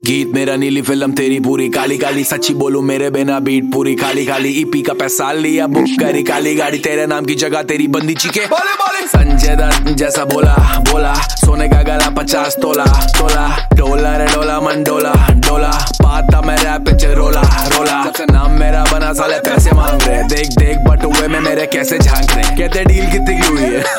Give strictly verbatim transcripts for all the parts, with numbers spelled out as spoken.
गीत मेरा नीली फिल्म तेरी पूरी काली काली, सच्ची बोलूं मेरे बिना बीट पूरी खाली खाली। ईपी का पैसा लिया बुक करी काली गाड़ी, तेरे नाम की जगह तेरी बंदी चीखे बोले बोले। संजय दत्त जैसा बोला बोला, सोने का गला पचास तोला तोला। डोला रे डोला मन डोला डोला, पाता मैं रैप पे रोला रोला। सबसे नाम मेरा बना साले पैसे मांग रहे, देख देख बटुए में मेरे कैसे झांक रहे। कहते डील कितनी की हुई है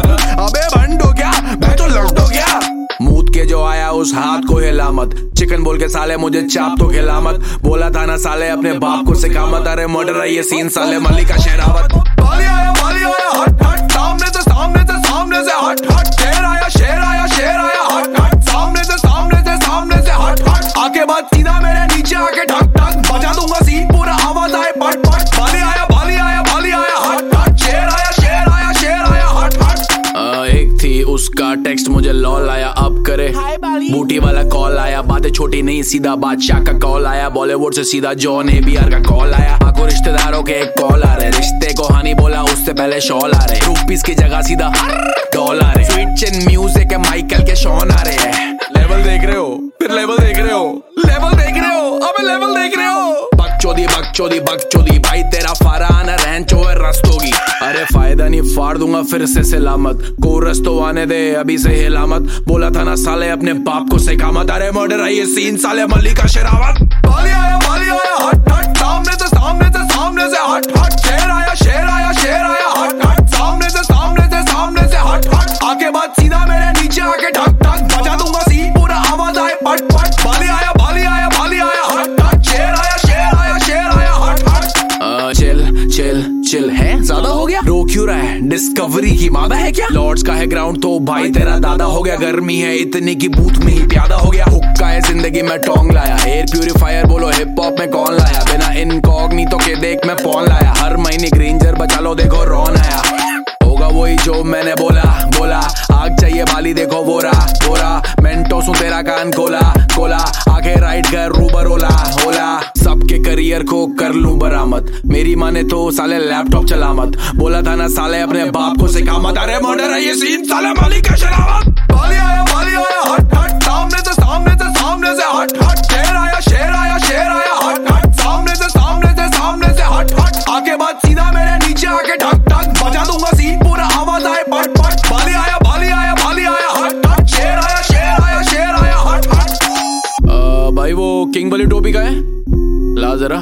अबे बंड हो गया मैं तो लौट हो गया। मूत के जो आया उस हाथ को हिला मत, चिकन बोल के साले मुझे चाप तो खिला मत। बोला था ना साले अपने बाप को सिखा मत, अरे मर्डर है ये सीन साले मलिका शेरावत। बाली आया बाली आया हट हट, सामने से सामने से सामने से हट हट। शेर आया शेर आया शेर आया हट हट, सामने से सामने से सामने से हट हट। आके बाद सीधा मेरे नीचे आके ठक ठक, बजा दूंगा सीन पूरा आवाज आए पट पट। बाली आया बाली आया बाली आया हट हट, शेर आया शेर आया शेर आया हट हट। एक थी उसका टेक्स्ट मुझे लॉल आया, अब करे बूटी वाला कॉल आया। बातें छोटी नहीं सीधा बादशाह का कॉल आया, बॉलीवुड से सीधा जॉन एबीआर का कॉल आया। आको रिश्तेदारों के एक कॉल आ रहे, रिश्ते को हानि बोला उससे पहले शॉल आ रहे। रुपीस की जगह सीधा डॉलर है, स्वीट चिन म्यूजिक है माइकल के शॉन आ रहे हैं। लेवल देख रहे हो फिर लेवल देख रहे हो, लेवल देख रहे हो अबे लेवल देख रहे हो। बकचोदी बकचोदी बकचोदी भाई तेरा फराना रैंचो है रस्तोगी। अरे फायदा नहीं फाड़ दूंगा फिर से सलामत, कोरस तो आने दे अभी से हिलामत। बोला था ना साले अपने बाप को सिखा मत, अरे मर्डर है ये सीन साले मलिका शेरावत। बाली आया बाली आया हट हट, सामने से सामने से सामने से हट हट। शेर आया शेर आया शेर आया हट हट, सामने से सामने से सामने से हट हट। आके बाद सीधा मेरे नीचे आके ठक ठक, बजा दूंगा सीन पूरा आवाज आए पट पट। बाली आया बाली आया बाली आया हट हट, शेर आया शेर आया शेर आया हट हट। चिल चिल चिल है ज्यादा हो गया, रो क्यों रहा है डिस्कवरी की मादा है क्या? लॉर्ड्स का है ग्राउंड तो भाई तेरा दादा हो गया, गर्मी है इतनी की बूथ में ही प्यादा हो गया। हुक्का है जिंदगी में टोंग लाया, एयर प्यूरिफायर बोलो हिप हॉप में कौन लाया। बिना इनकॉग्निटो के देख मैं पौन लाया, हर महीने ग्रेंजर बचा लो देखो रॉन आया। होगा वही जो मैंने बोला बोला, आग चाहिए बाली देखो बोरा बोरा। मेंटो सु तेरा कान खोला खोला, आगे राइड कर रूबर ओला होला। सबके करियर को कर लूं बरामद, मेरी माने तो साले लैपटॉप चला मत। बोला था ना साले अपने बाप को सिखा मत, अरे मर्डर है ये सीन साले मलिका शेरावत। बाली आया बाली आया हट हट, सामने से सामने से सामने से हट हट। शेर आया शेर आया शेर आया हट हट, सामने से सामने से सामने से हट हट। आके बाद सीधा मेरे नीचे आके ठक ठक, बजा दूंगा सीन पूरा आवाज आए पट पट। बाली आया बाली आया बाली आया हट हट, शेर आया शेर आया शेर आया हट हट। भाई वो किंग वाली टोपी का है ला जरा।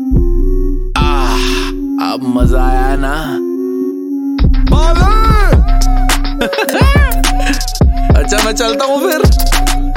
आह अब मजा आया ना अच्छा मैं चलता हूँ फिर।